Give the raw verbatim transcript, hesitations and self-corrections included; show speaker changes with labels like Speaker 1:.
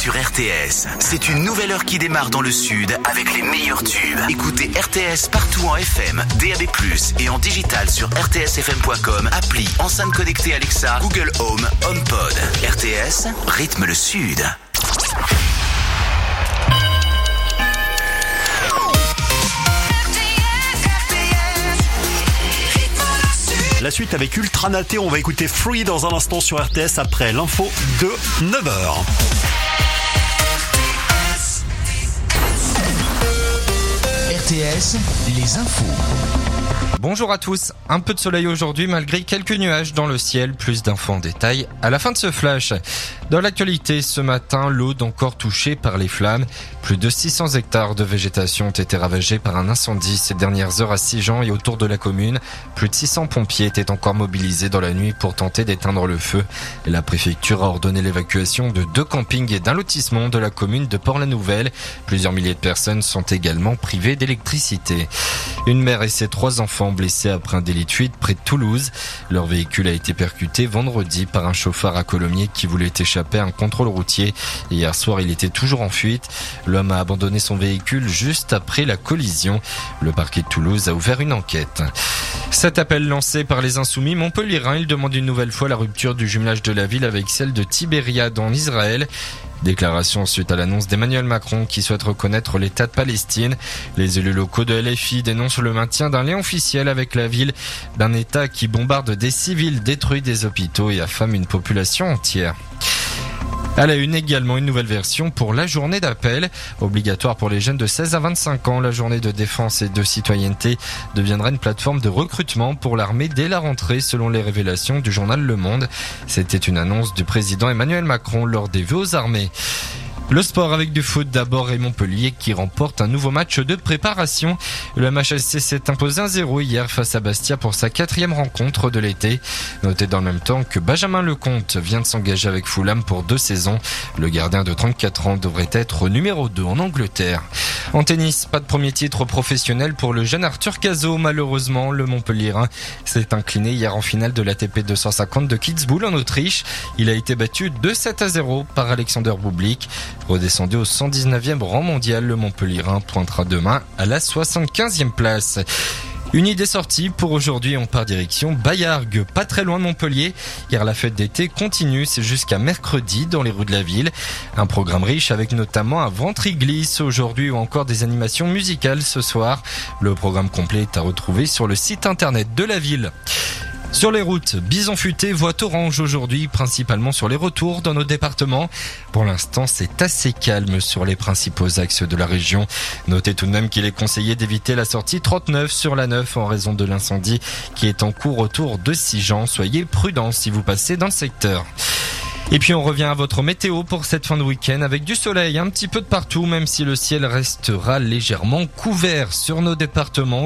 Speaker 1: sur R T S. C'est une nouvelle heure qui démarre dans le sud avec les meilleurs tubes. Écoutez R T S partout en F M, D A B plus, et en digital sur r t s f m point com, appli, enceinte connectée Alexa, Google Home, HomePod. R T S, rythme le sud.
Speaker 2: La suite avec Ultra Naté, on va écouter Free dans un instant sur R T S après l'info de neuf heures.
Speaker 3: R T S, les infos.
Speaker 4: Bonjour à tous, un peu de soleil aujourd'hui malgré quelques nuages dans le ciel, plus d'infos en détail à la fin de ce flash. Dans l'actualité, ce matin, l'Aude encore touchée par les flammes. Plus de six cents hectares de végétation ont été ravagés par un incendie ces dernières heures à Sigean et autour de la commune. Plus de six cents pompiers étaient encore mobilisés dans la nuit pour tenter d'éteindre le feu. La préfecture a ordonné l'évacuation de deux campings et d'un lotissement de la commune de Port-la-Nouvelle. Plusieurs milliers de personnes sont également privées d'électricité. Une mère et ses trois enfants blessés après un délit de fuite près de Toulouse. Leur véhicule a été percuté vendredi par un chauffard à Colomiers qui voulait échapper à un contrôle routier. Hier soir, il était toujours en fuite. L'homme a abandonné son véhicule juste après la collision. Le parquet de Toulouse a ouvert une enquête. Cet appel lancé par les Insoumis montpelliérains, il demande une nouvelle fois la rupture du jumelage de la ville avec celle de Tibériade en Israël. Déclaration suite à l'annonce d'Emmanuel Macron qui souhaite reconnaître l'État de Palestine. Les élus locaux de L F I dénoncent le maintien d'un lien officiel avec la ville, d'un État qui bombarde des civils, détruit des hôpitaux et affame une population entière. À la une également, une nouvelle version pour la journée d'appel. Obligatoire pour les jeunes de seize à vingt-cinq ans, la journée de défense et de citoyenneté deviendra une plateforme de recrutement pour l'armée dès la rentrée, selon les révélations du journal Le Monde. C'était une annonce du président Emmanuel Macron lors des vœux aux armées. Le sport avec du foot d'abord et Montpellier qui remporte un nouveau match de préparation. Le M H S C s'est imposé un zéro hier face à Bastia pour sa quatrième rencontre de l'été. Notez dans le même temps que Benjamin Lecomte vient de s'engager avec Fulham pour deux saisons. Le gardien de trente-quatre ans devrait être numéro deux en Angleterre. En tennis, pas de premier titre professionnel pour le jeune Arthur Cazot. Malheureusement, le Montpelliérain s'est incliné hier en finale de l'A T P deux cent cinquante de Kitzbühel en Autriche. Il a été battu deux sept à zéro par Alexander Bublik. Redescendu au cent dix-neuvième rang mondial, le Montpelliérain pointera demain à la soixante-quinzième place. Une idée sortie pour aujourd'hui, on part direction Baillargues, pas très loin de Montpellier, car la fête d'été continue, c'est jusqu'à mercredi dans les rues de la ville. Un programme riche avec notamment un ventriglisse aujourd'hui ou encore des animations musicales ce soir. Le programme complet est à retrouver sur le site internet de la ville. Sur les routes, Bison Futé voie orange aujourd'hui, principalement sur les retours dans nos départements. Pour l'instant, c'est assez calme sur les principaux axes de la région. Notez tout de même qu'il est conseillé d'éviter la sortie trente-neuf sur la neuf en raison de l'incendie qui est en cours autour de Sigean. Soyez prudents si vous passez dans le secteur. Et puis on revient à votre météo pour cette fin de week-end avec du soleil un petit peu de partout, même si le ciel restera légèrement couvert sur nos départements.